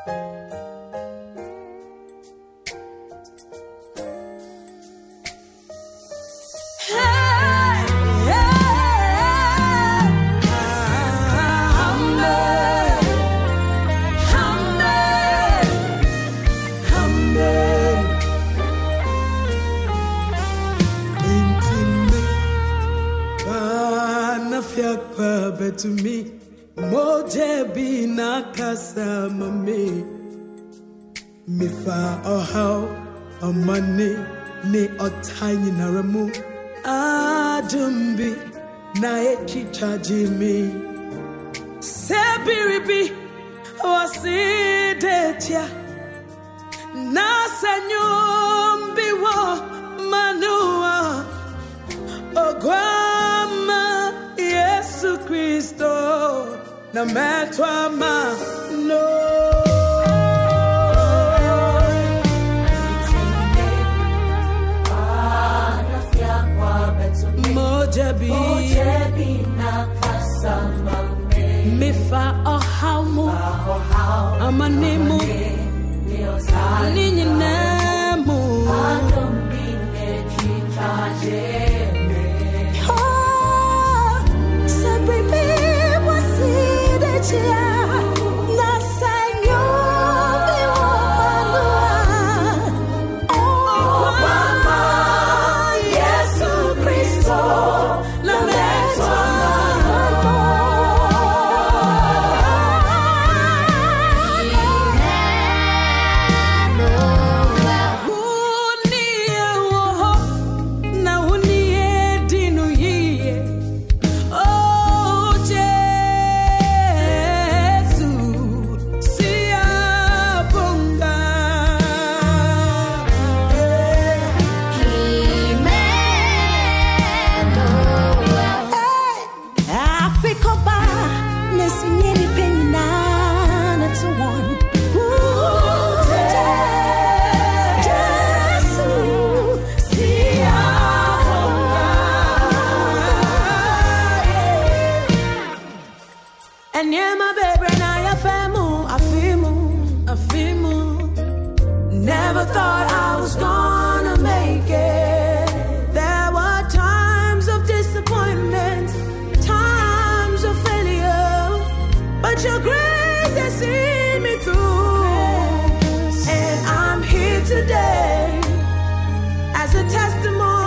To me, moje bina kasa mami, me fa how a money ne a tiny naramu, adumbi na echi charge me, sebiribi wasi detia, na sanyumbi wa manua, ogwama Yesu Kristo na metwa ma no mojabi na kasamame mifa ohamu amanimu ninyinemu adombine chichaje Never thought I was gonna make it. There were times of disappointment, times of failure, but your grace has seen me through. And I'm here today as a testimony.